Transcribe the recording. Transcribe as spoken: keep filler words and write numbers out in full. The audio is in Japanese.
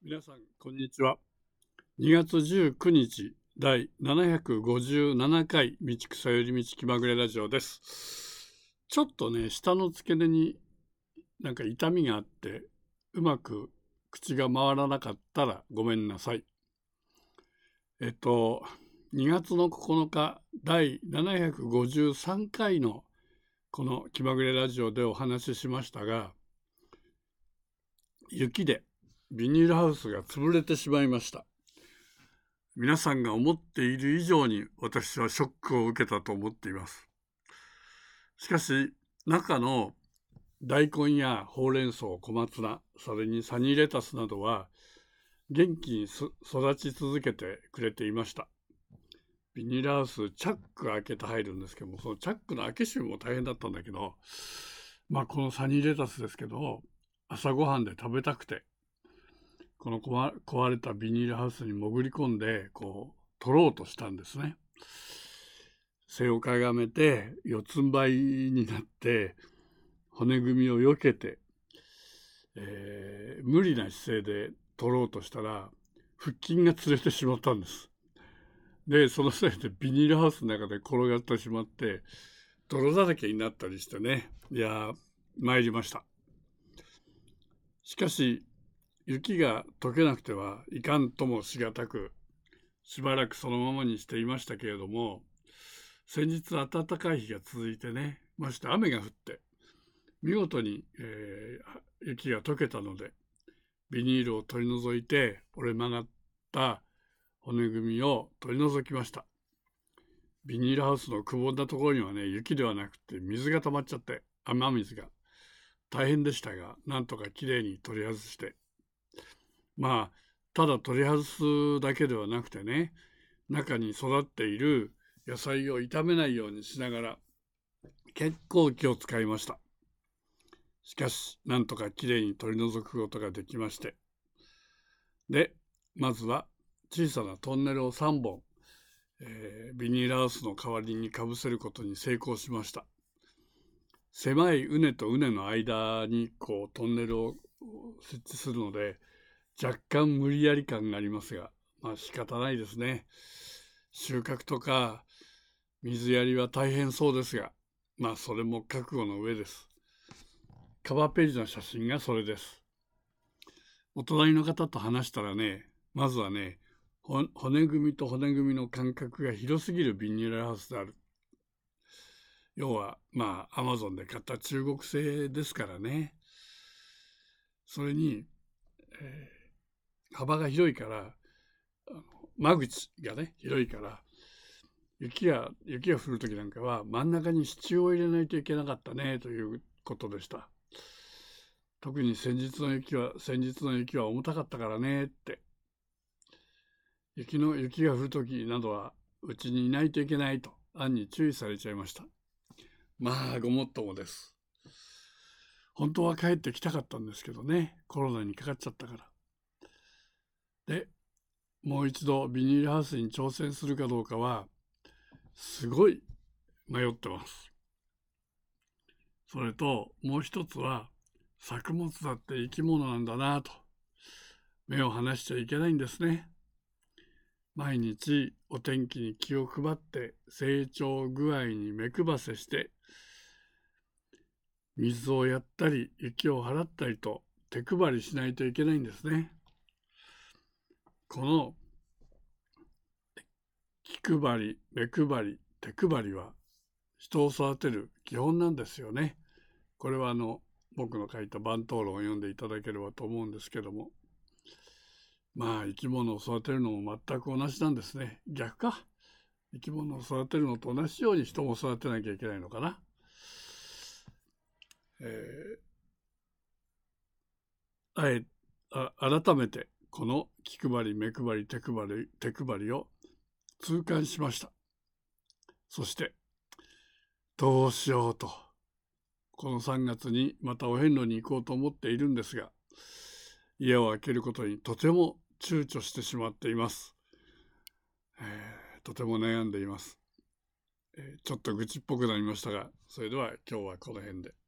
皆さんこんにちは。にがつじゅうくにちだいななひゃくごじゅうななかい道草より道気まぐれラジオです。ちょっとね下の付け根になんか痛みがあってうまく口が回らなかったらごめんなさい。えっとにがつのここのかだいななひゃくごじゅうさんかいのこの気まぐれラジオでお話ししましたが、雪でビニールハウスが潰れてしまいました。皆さんが思っている以上に私はショックを受けたと思っています。しかし中の大根やほうれん草、小松菜、それにサニーレタスなどは元気に育ち続けてくれていました。ビニールハウスチャック開けて入るんですけども、そのチャックの開け閉めも大変だったんだけど、まあこのサニーレタスですけど朝ごはんで食べたくてこの壊れたビニールハウスに潜り込んでこう取ろうとしたんですね。背をかがめて四つん這いになって骨組みを避けて、えー、無理な姿勢で取ろうとしたら腹筋がつれてしまったんです。でそのせいでビニールハウスの中で転がってしまって泥だらけになったりしてね、いや参りました。しかし雪が溶けなくてはいかんともしがたくしばらくそのままにしていましたけれども、先日暖かい日が続いてね、まして雨が降って見事に、えー、雪が溶けたのでビニールを取り除いて折れ曲がった骨組みを取り除きました。ビニールハウスのくぼんだところにはね雪ではなくて水が溜まっちゃって雨水が大変でしたが、なんとかきれいに取り外して、まあただ取り外すだけではなくてね、中に育っている野菜を傷めないようにしながら結構気を使いました。しかしなんとかきれいに取り除くことができまして、でまずは小さなトンネルをさんぼん、えー、ビニールハウスの代わりにかぶせることに成功しました。狭い畝と畝の間にこうトンネルを設置するので若干無理やり感がありますが、まあ仕方ないですね。収穫とか水やりは大変そうですが、まあそれも覚悟の上です。カバーページの写真がそれです。お隣の方と話したらね、まずはね、骨組みと骨組みの間隔が広すぎるビニールハウスである。要はまあアマゾンで買った中国製ですからね。それに、えー、幅が広いからあの間口がね広いから雪が雪が降る時なんかは真ん中に支柱を入れないといけなかったねということでした。特に先日の雪は先日の雪は重たかったからねって。雪の雪が降る時などはうちにいないといけないと暗に注意されちゃいました。まあごもっともです。本当は帰ってきたかったんですけどね、コロナにかかっちゃったから。でもう一度ビニールハウスに挑戦するかどうかはすごい迷ってます。それともう一つは作物だって生き物なんだなと目を離しちゃいけないんですね。毎日お天気に気を配って成長具合に目配せして水をやったり雪を払ったりと手配りしないといけないんですね。この気配り、目配り、手配りは人を育てる基本なんですよね。これはあの僕の書いた万灯論を読んでいただければと思うんですけども、まあ生き物を育てるのも全く同じなんですね。逆か。生き物を育てるのと同じように人も育てなきゃいけないのかな。えー、あえあ改めてこの気配り、目配り、手配り、手配りを痛感しました。そしてどうしようとこのさんがつにまたお遍路に行こうと思っているんですが、家を空けることにとても躊躇してしまっています。えー、とても悩んでいます。えー、ちょっと愚痴っぽくなりましたが、それでは今日はこの辺で。